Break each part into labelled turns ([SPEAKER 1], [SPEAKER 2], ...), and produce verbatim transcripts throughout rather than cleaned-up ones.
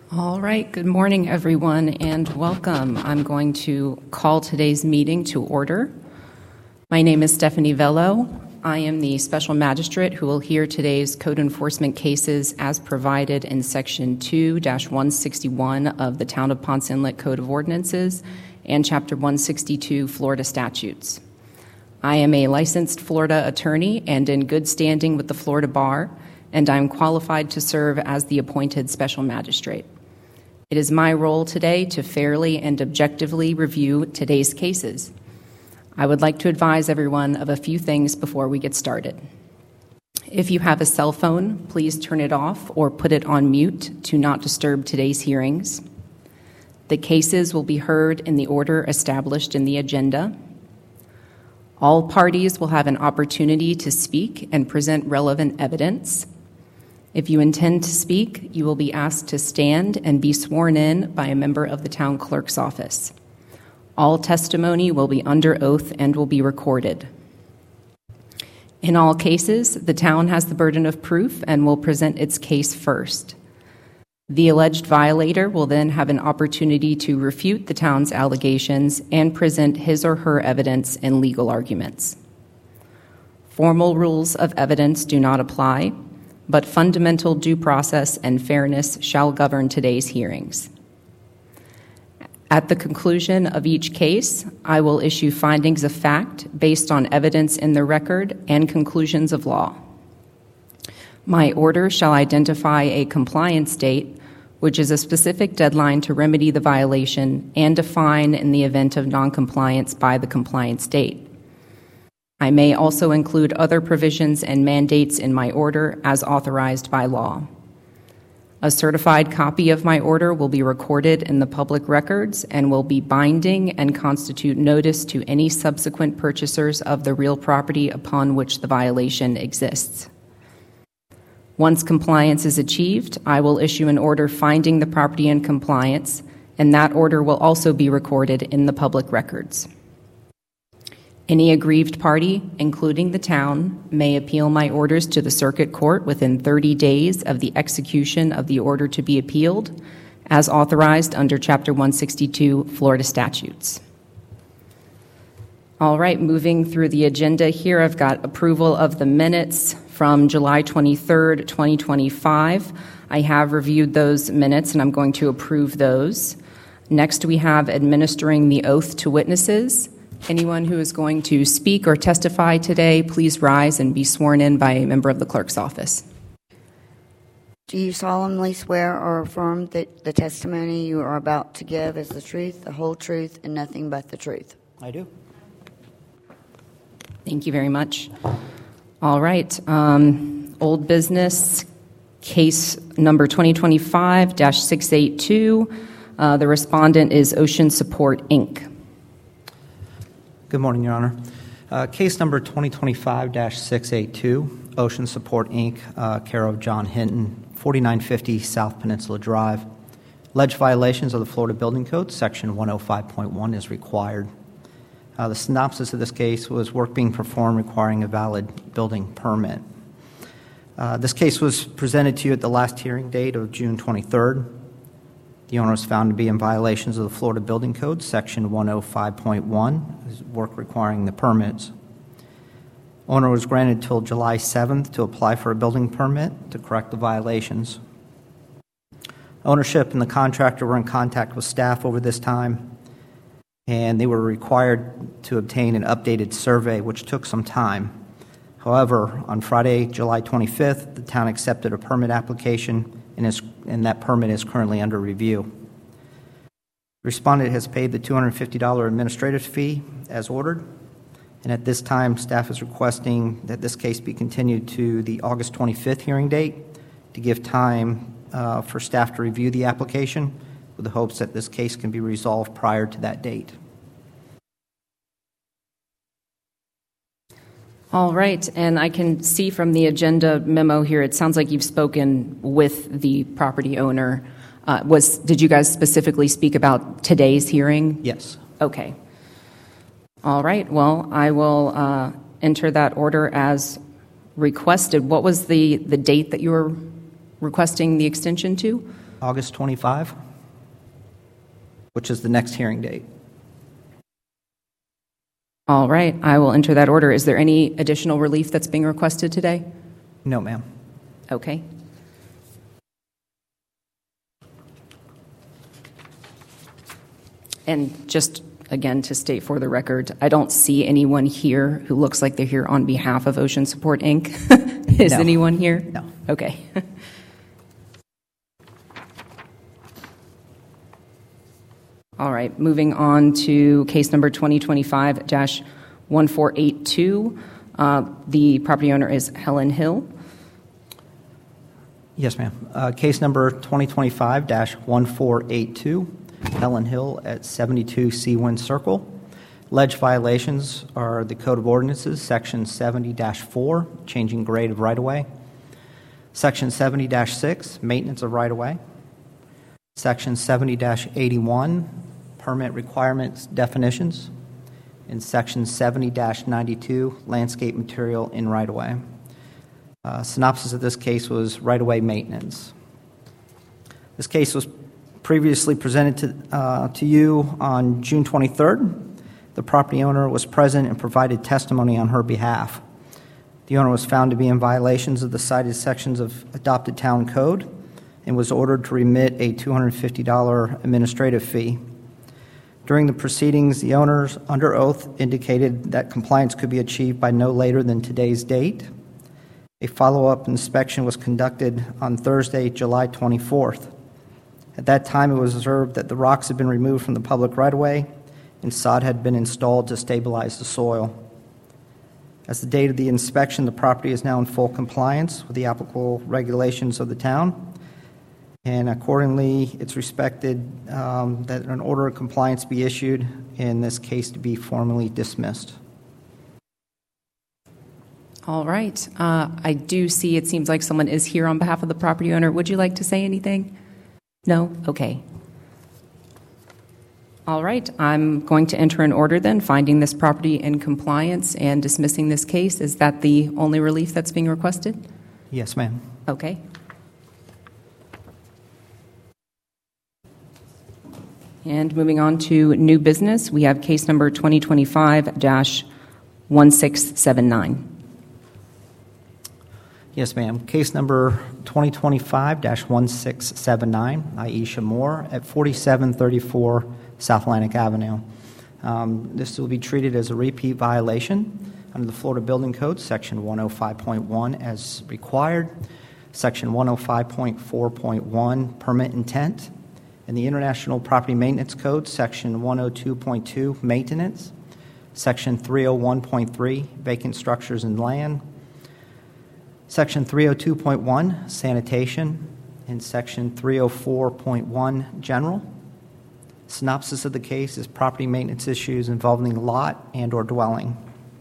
[SPEAKER 1] All right, good morning, everyone, and welcome. I'm going to call today's meeting to order. My name is Stephanie Vello. I am the special magistrate who will hear today's code enforcement cases as provided in Section two dash one sixty-one of the Town of Ponce Inlet Code of Ordinances and Chapter one sixty-two Florida statutes. I am a licensed Florida attorney and in good standing with the Florida Bar, and I'm qualified to serve as the appointed special magistrate. It is my role today to fairly and objectively review today's cases. I would like to advise everyone of a few things before we get started. If you have a cell phone, please turn it off or put it on mute to not disturb today's hearings. The cases will be heard in the order established in the agenda. All parties will have an opportunity to speak and present relevant evidence. If you intend to speak, you will be asked to stand and be sworn in by a member of the town clerk's office. All testimony will be under oath and will be recorded. In all cases, the town has the burden of proof and will present its case first. The alleged violator will then have an opportunity to refute the town's allegations and present his or her evidence and legal arguments. Formal rules of evidence do not apply, but fundamental due process and fairness shall govern today's hearings. At the conclusion of each case, I will issue findings of fact based on evidence in the record and conclusions of law. My order shall identify a compliance date, which is a specific deadline to remedy the violation, and a fine in the event of noncompliance by the compliance date. I may also include other provisions and mandates in my order as authorized by law. A certified copy of my order will be recorded in the public records and will be binding and constitute notice to any subsequent purchasers of the real property upon which the violation exists. Once compliance is achieved, I will issue an order finding the property in compliance, and that order will also be recorded in the public records. Any aggrieved party, including the town, may appeal my orders to the circuit court within thirty days of the execution of the order to be appealed, as authorized under Chapter one sixty-two Florida statutes. All right, moving through the agenda here, I've got approval of the minutes from July twenty-third, twenty twenty-five. I have reviewed those minutes, and I'm going to approve those. Next, we have administering the oath to witnesses. Anyone who is going to speak or testify today, please rise and be sworn in by a member of the clerk's office.
[SPEAKER 2] Do you solemnly swear or affirm that the testimony you are about to give is the truth, the whole truth, and nothing but the truth?
[SPEAKER 3] I do.
[SPEAKER 1] Thank you very much. All right. Um, old business, case number twenty twenty-five dash six eighty-two. Uh, the respondent is Ocean Support, Incorporated.
[SPEAKER 3] Good morning, Your Honor. Uh, case number twenty twenty-five dash six eighty-two, Ocean Support, Incorporated, uh, care of John Hinton, forty-nine fifty South Peninsula Drive. Alleged violations of the Florida Building Code, Section one oh five point one is required. Uh, the synopsis of this case was work being performed requiring a valid building permit. Uh, this case was presented to you at the last hearing date of June twenty-third. The owner was found to be in violations of the Florida Building Code, Section one oh five point one, work requiring the permits. Owner was granted until July seventh to apply for a building permit to correct the violations. Ownership and the contractor were in contact with staff over this time, and they were required to obtain an updated survey, which took some time. However, on Friday, July twenty-fifth, the town accepted a permit application, and, is, and that permit is currently under review. The respondent has paid the two hundred fifty dollars administrative fee as ordered, and at this time, staff is requesting that this case be continued to the August twenty-fifth hearing date to give time uh, for staff to review the application with the hopes that this case can be resolved prior to that date.
[SPEAKER 1] All right, and I can see from the agenda memo here, it sounds like you've spoken with the property owner. Uh, was did you guys specifically speak about today's hearing?
[SPEAKER 3] Yes.
[SPEAKER 1] Okay. All right, well, I will uh, enter that order as requested. What was the, the date that you were requesting the extension to?
[SPEAKER 3] August twenty-fifth, which is the next hearing date.
[SPEAKER 1] All right, I will enter that order. Is there any additional relief that's being requested today?
[SPEAKER 3] No, ma'am.
[SPEAKER 1] Okay. And just again to state for the record, I don't see anyone here who looks like they're here on behalf of Ocean Support, Incorporated. Is
[SPEAKER 3] No.
[SPEAKER 1] anyone here?
[SPEAKER 3] No.
[SPEAKER 1] Okay. All right, moving on to case number twenty twenty-five dash one four eight two. Uh, the property owner is Helen Hill.
[SPEAKER 3] Yes, ma'am. Uh, case number twenty twenty-five dash one four eight two, Helen Hill at seventy-two Seawind Circle. Alleged violations are the Code of Ordinances, Section seventy dash four, changing grade of right-of-way. Section seventy dash six, maintenance of right-of-way. Section seventy dash eighty-one, permit requirements definitions. And Section seventy dash ninety-two, landscape material in right-of-way. Uh, synopsis of this case was right-of-way maintenance. This case was previously presented to, uh, to you on June twenty-third. The property owner was present and provided testimony on her behalf. The owner was found to be in violations of the cited sections of adopted town code and was ordered to remit a two hundred fifty dollars administrative fee. During the proceedings, the owners, under oath, indicated that compliance could be achieved by no later than today's date. A follow-up inspection was conducted on Thursday, July twenty-fourth. At that time, it was observed that the rocks had been removed from the public right-of-way and sod had been installed to stabilize the soil. As the date of the inspection, the property is now in full compliance with the applicable regulations of the town, and accordingly, it's respected um, that an order of compliance be issued and this case to be formally dismissed.
[SPEAKER 1] All right. Uh, I do see it seems like someone is here on behalf of the property owner. Would you like to say anything? No? Okay. All right. I'm going to enter an order then, finding this property in compliance and dismissing this case. Is that the only relief that's being requested?
[SPEAKER 3] Yes, ma'am.
[SPEAKER 1] Okay. And moving on to new business, we have case number twenty twenty-five dash one six seven nine.
[SPEAKER 3] Yes, ma'am. Case number twenty twenty-five dash one six seven nine, Aisha Moore at forty-seven thirty-four South Atlantic Avenue. Um, this will be treated as a repeat violation under the Florida Building Code, Section one oh five point one as required, Section one oh five point four point one, permit intent, and the International Property Maintenance Code, Section one oh two point two, maintenance, Section three oh one point three, vacant structures and land, Section three oh two point one, sanitation, and Section three oh four point one, general. Synopsis of the case is property maintenance issues involving lot and or dwelling.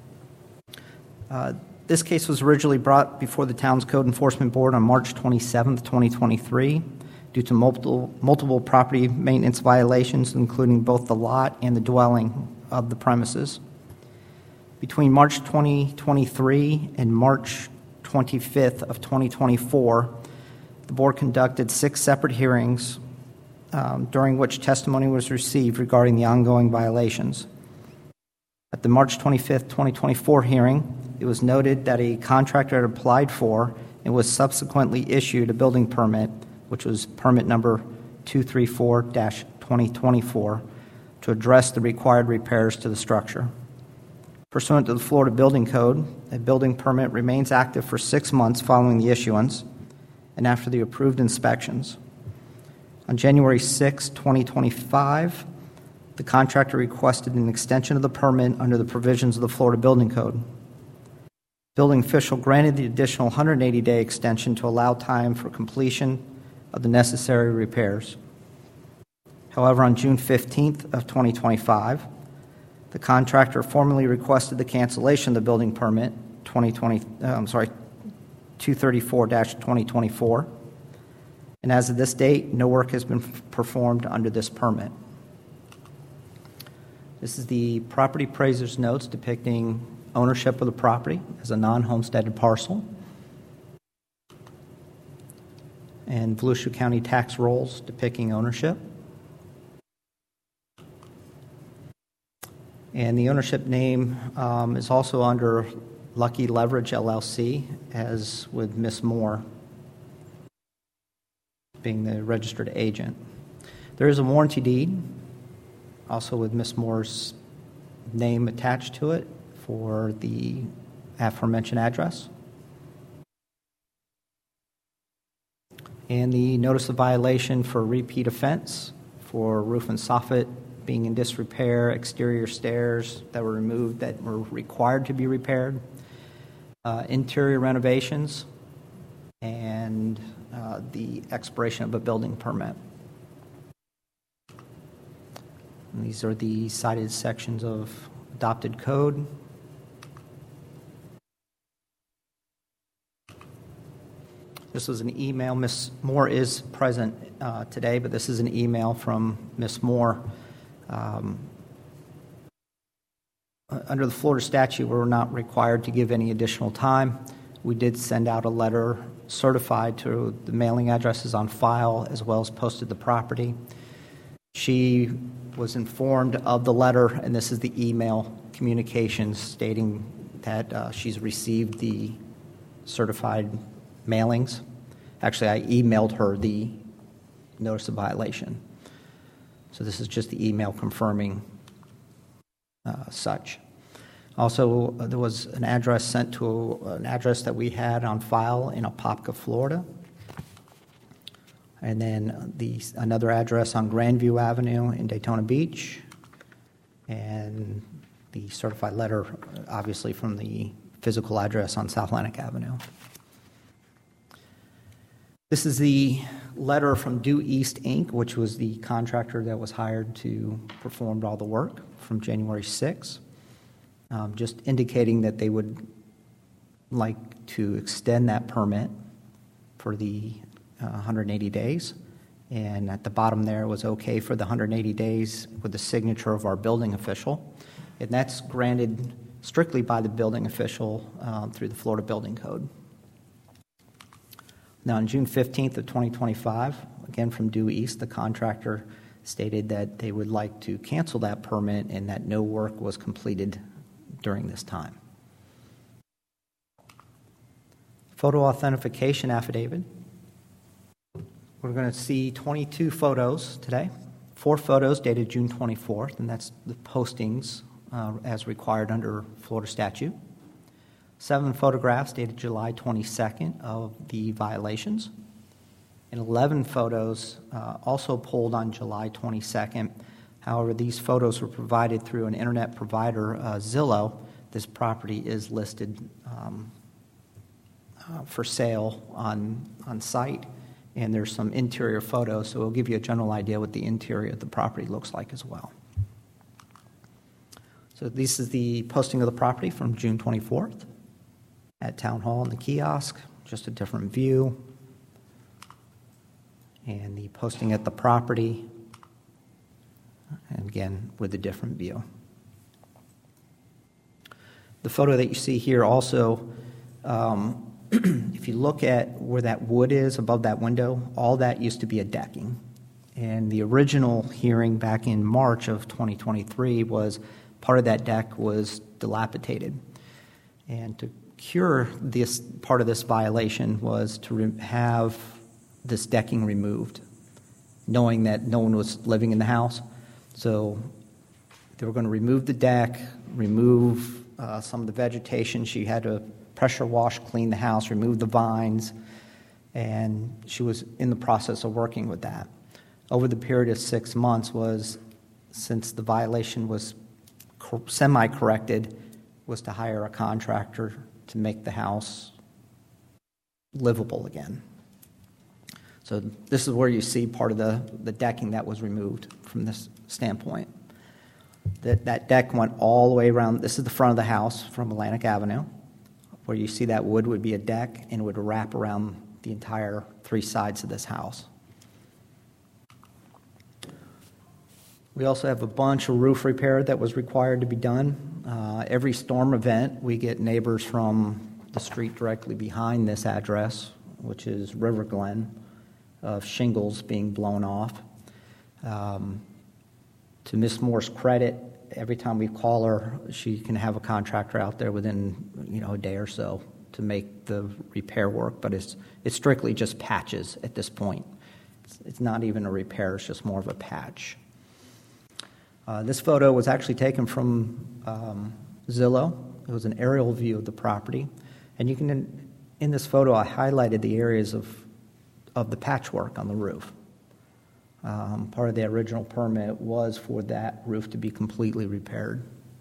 [SPEAKER 3] Uh, this case was originally brought before the town's Code Enforcement Board on March twenty-seventh, twenty twenty-three due to multiple, multiple property maintenance violations, including both the lot and the dwelling of the premises. Between March twenty twenty-three and March twenty-fifth of twenty twenty-four, the board conducted six separate hearings um, during which testimony was received regarding the ongoing violations. At the March twenty-fifth, twenty twenty-four hearing, it was noted that a contractor had applied for and was subsequently issued a building permit, which was permit number two thirty-four dash twenty twenty-four, to address the required repairs to the structure. Pursuant to the Florida Building Code, a building permit remains active for six months following the issuance and after the approved inspections. On January sixth, twenty twenty-five, the contractor requested an extension of the permit under the provisions of the Florida Building Code. Building official granted the additional one hundred eighty day extension to allow time for completion of the necessary repairs. However, on June fifteenth of twenty twenty-five, the contractor formally requested the cancellation of the building permit twenty twenty, uh, I'm sorry, two thirty-four dash twenty twenty-four, and as of this date, no work has been performed under this permit. This is the property appraiser's notes depicting ownership of the property as a non-homesteaded parcel. and Volusia County tax rolls depicting ownership. And the ownership name um, is also under Lucky Leverage L L C, as with Miss Moore being the registered agent. There is a warranty deed, also with Miss Moore's name attached to it for the aforementioned address. And the notice of violation for repeat offense for roof and soffit being in disrepair, exterior stairs that were removed that were required to be repaired, uh, interior renovations, and uh, the expiration of a building permit. And these are the cited sections of adopted code. This was an email. Miz Moore is present uh, today, but this is an email from Miz Moore. Um, under the Florida statute, we're not required to give any additional time. We did send out a letter certified to the mailing addresses on file, as well as posted the property. She was informed of the letter, and this is the email communications stating that uh, she's received the certified mailings. Actually, I emailed her the notice of violation. So this is just the email confirming uh, such. Also, uh, there was an address sent to a, an address that we had on file in Apopka, Florida. And then the, another address on Grandview Avenue in Daytona Beach. And the certified letter, obviously, from the physical address on South Atlantic Avenue. This is the letter from Due East Incorporated, which was the contractor that was hired to perform all the work from January sixth, um, just indicating that they would like to extend that permit for the uh, one hundred eighty days. And at the bottom there was okay for the one hundred eighty days with the signature of our building official. And that's granted strictly by the building official um, through the Florida Building Code. Now, on June fifteenth of twenty twenty-five, again from Due East, the contractor stated that they would like to cancel that permit and that no work was completed during this time. Photo authentication affidavit. We're going to see twenty-two photos today, four photos dated June twenty-fourth, and that's the postings uh, as required under Florida statute. Seven photographs dated July twenty-second of the violations, and eleven photos uh, also pulled on July twenty-second. However, these photos were provided through an internet provider, uh, Zillow. This property is listed um, uh, for sale on, on site, and there's some interior photos, so it'll give you a general idea what the interior of the property looks like as well. So this is the posting of the property from June twenty-fourth. At Town Hall in the kiosk, just a different view. And the posting at the property, and again, with a different view. The photo that you see here also, um, if you look at where that wood is above that window, all that used to be a decking. And the original hearing back in March of twenty twenty-three was part of that deck was dilapidated. And to cure this part of this violation was to re- have this decking removed, knowing that no one was living in the house. So they were going to remove the deck, remove uh, some of the vegetation. She had to pressure wash, clean the house, remove the vines, and she was in the process of working with that. Over the period of six months was, since the violation was cor- semi-corrected, was to hire a contractor to make the house livable again. So this is where you see part of the, the decking that was removed from this standpoint. That, that deck went all the way around. This is the front of the house from Atlantic Avenue. Where you see that wood would be a deck and would wrap around the entire three sides of this house. We also have a bunch of roof repair that was required to be done. Uh, every storm event, we get neighbors from the street directly behind this address, which is River Glen, of shingles being blown off. Um, to Miss Moore's credit, every time we call her, she can have a contractor out there within, you know, a day or so to make the repair work, but it's it's strictly just patches at this point. It's, it's not even a repair, it's just more of a patch. Uh, this photo was actually taken from um, Zillow. It was an aerial view of the property. And you can, in, in this photo, I highlighted the areas of, of the patchwork on the roof. Um, part of the original permit was for that roof to be completely repaired.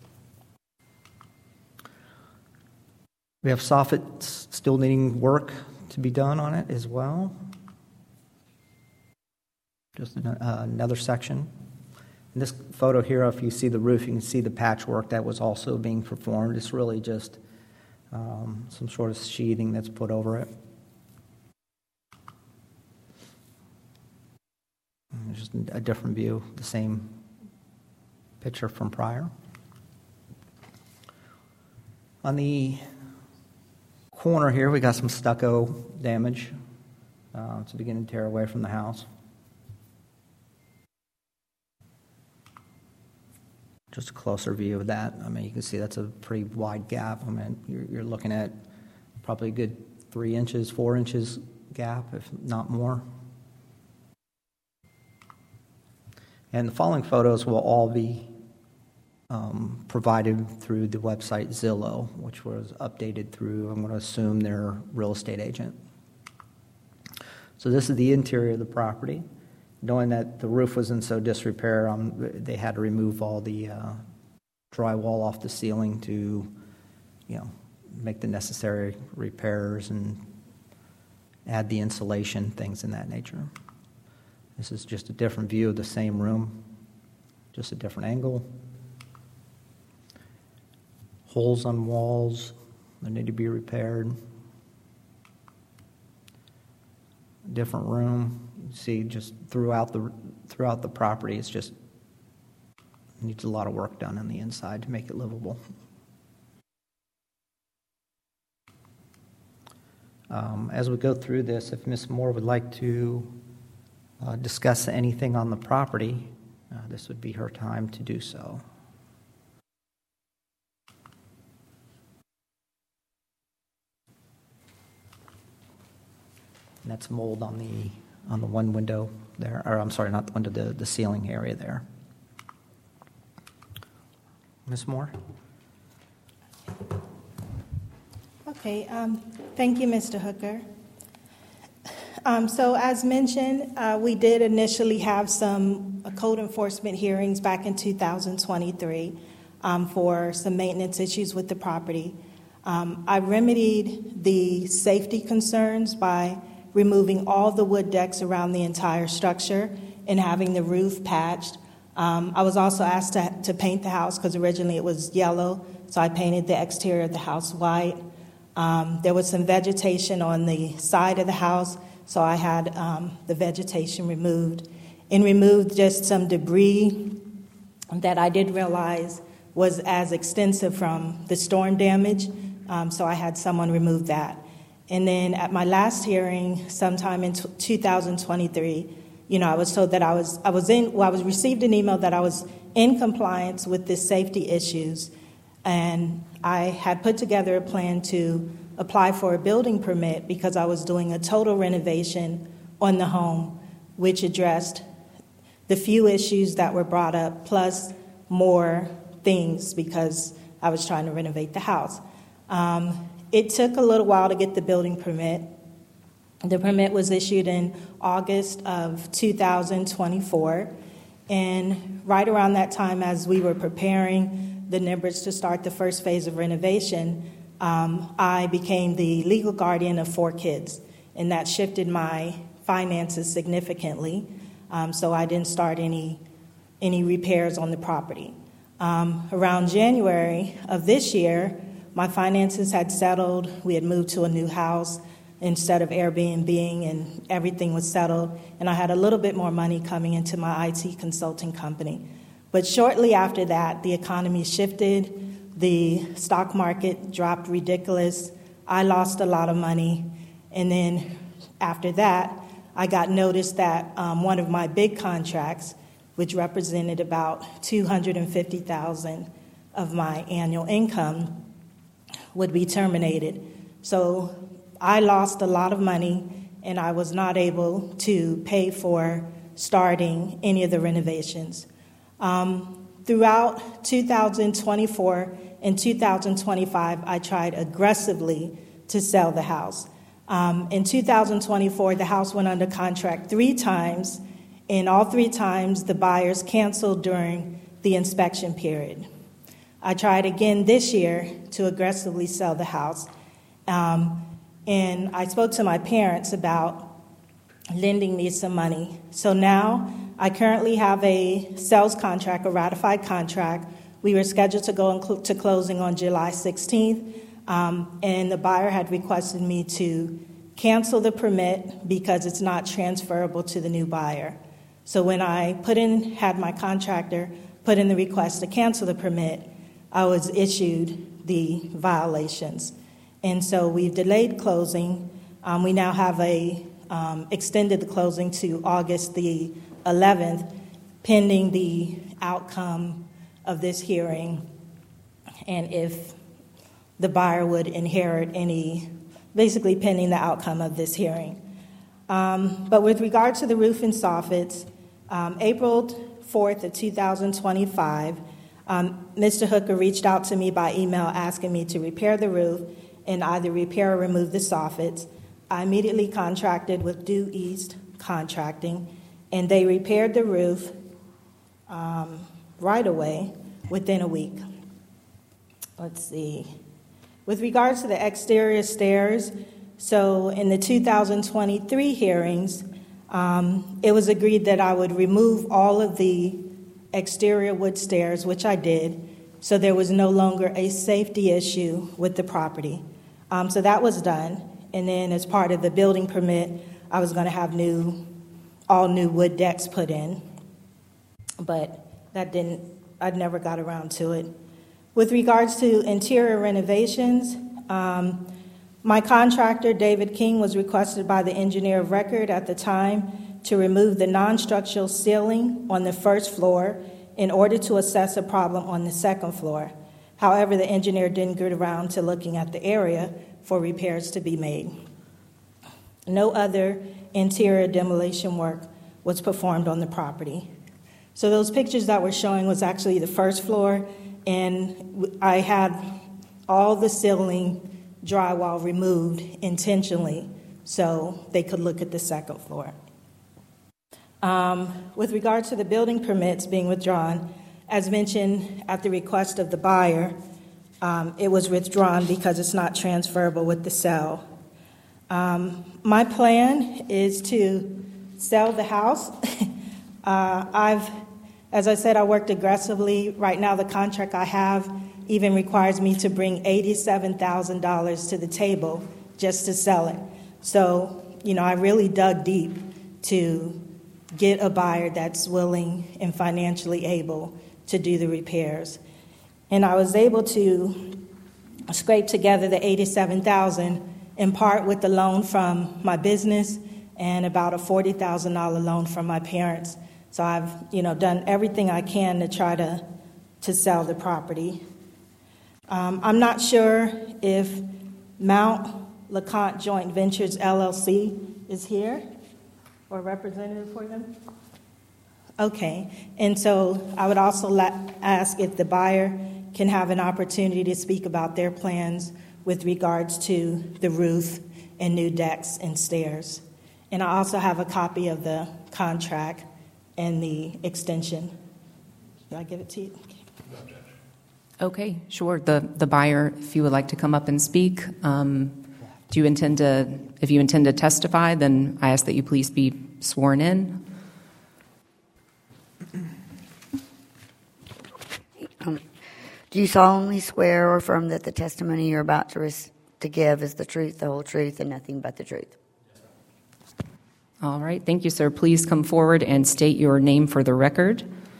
[SPEAKER 3] We have soffits still needing work to be done on it as well. Just an, uh, another section. In this photo here, if you see the roof, you can see the patchwork that was also being performed. It's really just um, some sort of sheathing that's put over it. And just a different view, the same picture from prior. On the corner here, we got some stucco damage. Uh, it's beginning to tear away from the house. Just a closer view of that. I mean, you can see that's a pretty wide gap. I mean, you're, you're looking at probably a good three inches, four inches gap, if not more. And the following photos will all be um, provided through the website Zillow, which was updated through, I'm going to assume, their real estate agent. So this is the interior of the property. Knowing that the roof was in so disrepair, um, they had to remove all the uh, drywall off the ceiling to, you know, make the necessary repairs and add the insulation, things in that nature. This is just a different view of the same room, just a different angle. Holes on walls that need to be repaired. Different room. You see, just throughout the throughout the property, it's just needs a lot of work done on the inside to make it livable. Um, as we go through this, if Miz Moore would like to uh, discuss anything on the property, uh, this would be her time to do so. And that's mold on the on the one window there, or I'm sorry, not the window, the, the ceiling area there. Miz Moore?
[SPEAKER 4] Okay, um, thank you, Mister Hooker. Um, so as mentioned, uh, we did initially have some uh, code enforcement hearings back in two thousand twenty-three um, for some maintenance issues with the property. Um, I remedied the safety concerns by removing all the wood decks around the entire structure and having the roof patched. Um, I was also asked to, to paint the house because originally it was yellow, so I painted the exterior of the house white. Um, there was some vegetation on the side of the house, so I had um, the vegetation removed and removed just some debris that I did realize was as extensive from the storm damage, um, so I had someone remove that. And then at my last hearing, sometime in two thousand twenty-three, you know, I was told that I was I was in. Well, I was received an email that I was in compliance with the safety issues, and I had put together a plan to apply for a building permit because I was doing a total renovation on the home, which addressed the few issues that were brought up, plus more things because I was trying to renovate the house. Um, It took a little while to get the building permit. The permit was issued in August of two thousand twenty-four. And right around that time, as we were preparing the N I B R Ds to start the first phase of renovation, um, I became the legal guardian of four kids. And that shifted my finances significantly. Um, so I didn't start any, any repairs on the property. Um, around January of this year, my finances had settled. We had moved to a new house instead of Airbnb, and everything was settled. And I had a little bit more money coming into my I T consulting company. But shortly after that, the economy shifted. The stock market dropped ridiculous. I lost a lot of money. And then after that, I got notice that um, one of my big contracts, which represented about two hundred fifty thousand dollars of my annual income, would be terminated. So I lost a lot of money, and I was not able to pay for starting any of the renovations. Um, throughout two thousand twenty-four and two thousand twenty-five, I tried aggressively to sell the house. Um, in two thousand twenty-four, the house went under contract three times, and all three times the buyers canceled during the inspection period. I tried again this year to aggressively sell the house, um, and I spoke to my parents about lending me some money. So now I currently have a sales contract, a ratified contract. We were scheduled to go cl- to closing on July sixteenth, um, and the buyer had requested me to cancel the permit because it's not transferable to the new buyer. So when I put in, had my contractor put in the request to cancel the permit, I was issued the violations. And so we've delayed closing. Um, we now have a um, extended the closing to August the eleventh, pending the outcome of this hearing, and if the buyer would inherit any, basically pending the outcome of this hearing. Um, but with regard to the roof and soffits, um, April fourth of two thousand twenty-five, um, Mister Hooker reached out to me by email asking me to repair the roof and either repair or remove the soffits. I immediately contracted with Due East Contracting, and they repaired the roof um, right away within a week. Let's see. With regards to the exterior stairs, so in the two thousand twenty-three hearings, um, it was agreed that I would remove all of the exterior wood stairs, which I did, so there was no longer a safety issue with the property. Um, so that was done, and then as part of the building permit, I was going to have new, all new wood decks put in, but that didn't, I never got around to it. With regards to interior renovations, um, my contractor, David King, was requested by the engineer of record at the time to remove the non-structural ceiling on the first floor in order to assess a problem on the second floor. However, the engineer didn't get around to looking at the area for repairs to be made. No other interior demolition work was performed on the property. So those pictures that we're showing was actually the first floor, and I had all the ceiling drywall removed intentionally so they could look at the second floor. Um, with regard to the building permits being withdrawn, as mentioned at the request of the buyer, um, it was withdrawn because it's not transferable with the sale. Um, my plan is to sell the house. uh, I've, as I said, I worked aggressively. Right now, the contract I have even requires me to bring eighty-seven thousand dollars to the table just to sell it. So, you know, I really dug deep to get a buyer that's willing and financially able to do the repairs. And I was able to scrape together the eighty-seven thousand dollars in part with the loan from my business and about a forty thousand dollars loan from my parents. So I've, you know, done everything I can to try to, to sell the property. Um, I'm not sure if Mount LeConte Joint Ventures, L L C, is here or representative for them. Okay, and so I would also la- ask if the buyer can have an opportunity to speak about their plans with regards to the roof and new decks and stairs. And I also have a copy of the contract and the extension. Did I give it to you? Okay.
[SPEAKER 1] Okay, sure. The the buyer, if you would like to come up and speak, um, do you intend to, if you intend to testify, then I ask that you please be sworn in.
[SPEAKER 2] Um, do you solemnly swear or affirm that the testimony you're about to, res- to give is the truth, the whole truth, and nothing but the truth?
[SPEAKER 1] All right, thank you, sir. Please come forward and state your name for the record.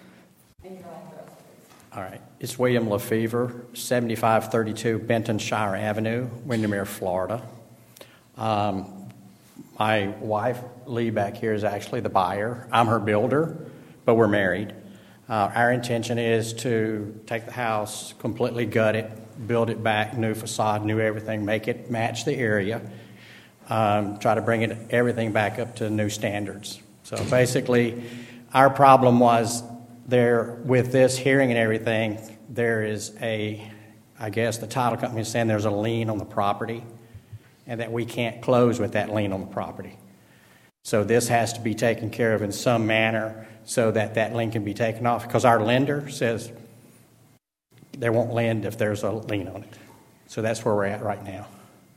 [SPEAKER 5] All right. It's William Lefevre, seventy-five thirty-two Benton Shire Avenue, Windermere, Florida. Um, My wife, Lee, back here is actually the buyer. I'm her builder, but we're married. Uh, our intention is to take the house, completely gut it, build it back, new facade, new everything, make it match the area, um, try to bring it everything back up to new standards. So basically, our problem was there with this hearing and everything, there is a, I guess the title company is saying there's a lien on the property and that we can't close with that lien on the property. So this has to be taken care of in some manner so that that lien can be taken off, because our lender says they won't lend if there's a lien on it. So that's where we're at right now.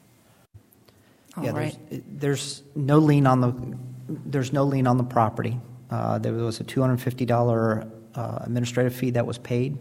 [SPEAKER 1] All
[SPEAKER 3] yeah,
[SPEAKER 1] right.
[SPEAKER 3] there's, there's no lien on the there's no lien on the property. Uh, there was a two hundred fifty dollars uh, administrative fee that was paid,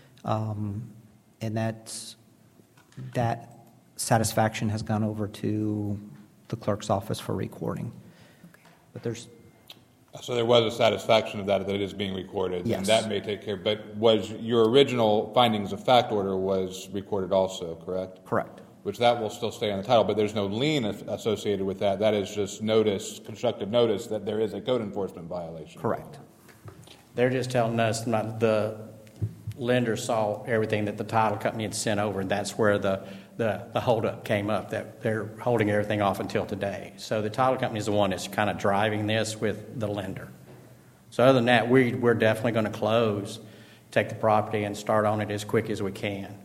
[SPEAKER 3] um, and that's that satisfaction has gone over to the clerk's office for recording.
[SPEAKER 1] Okay.
[SPEAKER 3] But there's
[SPEAKER 6] So there was a satisfaction of that, that it is being recorded,
[SPEAKER 3] yes.
[SPEAKER 6] and that may take care. But was your original findings of fact order was recorded also, correct?
[SPEAKER 3] correct.
[SPEAKER 6] Which that will still stay on the title, but there's no lien associated with that. That is just notice, constructive notice that there is a code enforcement violation.
[SPEAKER 3] Correct.
[SPEAKER 5] They're just telling us not, the lender saw everything that the title company had sent over, and that's where the, the, the holdup came up, that they're holding everything off until today. So the title company is the one that's kind of driving this with the lender. So other than that, we, we're definitely going to close, take the property, and start on it as quick as we can.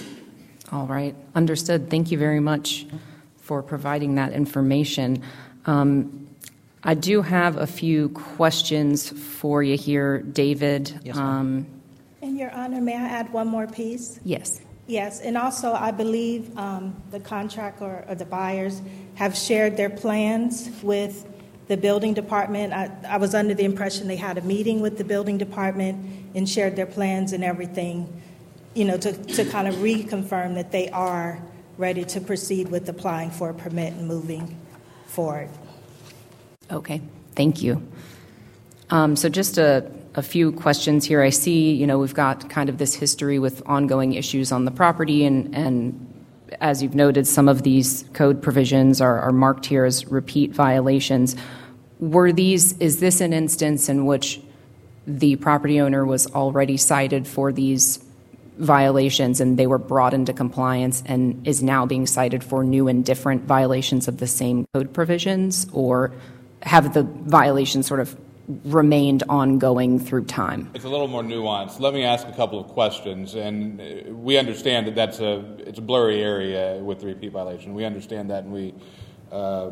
[SPEAKER 1] All right. Understood. Thank you very much for providing that information. Um, I do have a few questions for you here, David.
[SPEAKER 3] Yes, ma'am.
[SPEAKER 1] Um,
[SPEAKER 4] And Your Honor, may I add one more piece?
[SPEAKER 1] yes.
[SPEAKER 4] Yes, and also I believe um, the contractor or the buyers have shared their plans with the building department. I, I was under the impression they had a meeting with the building department and shared their plans and everything, you know, to, to kind of reconfirm that they are ready to proceed with applying for a permit and moving forward.
[SPEAKER 1] Okay. Thank you. Um, so just a, a few questions here. I see, you know, we've got kind of this history with ongoing issues on the property, and, and as you've noted, some of these code provisions are, are marked here as repeat violations. Were these, is this an instance in which the property owner was already cited for these violations and they were brought into compliance and is now being cited for new and different violations of the same code provisions, or have the violations sort of remained ongoing through time?
[SPEAKER 6] It's a little more nuanced. Let me ask a couple of questions, and we understand that that's a it's a blurry area with the repeat violation. We understand that, and we uh,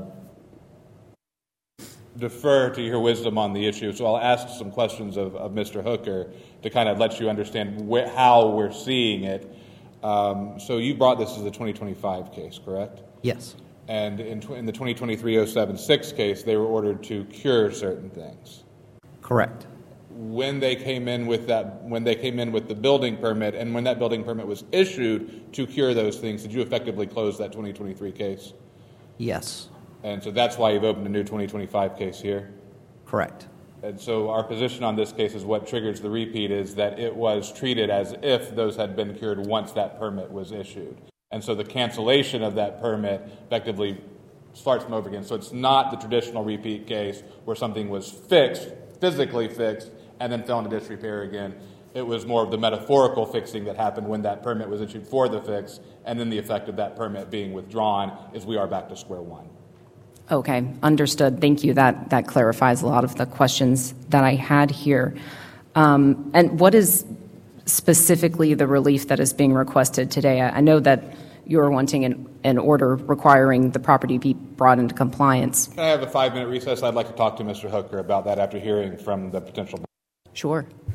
[SPEAKER 6] defer to your wisdom on the issue. So I'll ask some questions of, of Mister Hooker to kind of let you understand wh- how we're seeing it. Um, so you brought this as a twenty twenty-five case, correct?
[SPEAKER 3] Yes.
[SPEAKER 6] And in, tw- in the twenty twenty-three oh seven six case, they were ordered to cure certain things.
[SPEAKER 3] Correct.
[SPEAKER 6] When they came in with that, when they came in with the building permit, and when that building permit was issued to cure those things, did you effectively close that twenty twenty-three case?
[SPEAKER 3] Yes.
[SPEAKER 6] And so that's why you've opened a new twenty twenty-five case here?
[SPEAKER 3] Correct.
[SPEAKER 6] And so our position on this case is what triggers the repeat is that it was treated as if those had been cured once that permit was issued. And so the cancellation of that permit effectively starts from over again. So it's not the traditional repeat case where something was fixed, physically fixed, and then fell into disrepair again. It was more of the metaphorical fixing that happened when that permit was issued for the fix, and then the effect of that permit being withdrawn is we are back to square one.
[SPEAKER 1] Okay, understood. Thank you. That that clarifies a lot of the questions that I had here. Um, and what is specifically the relief that is being requested today? I, I know that you're wanting an, an order requiring the property be brought into compliance.
[SPEAKER 6] Can I have a five-minute recess? I'd like to talk to Mister Hooker about that after hearing from the potential.
[SPEAKER 1] Sure.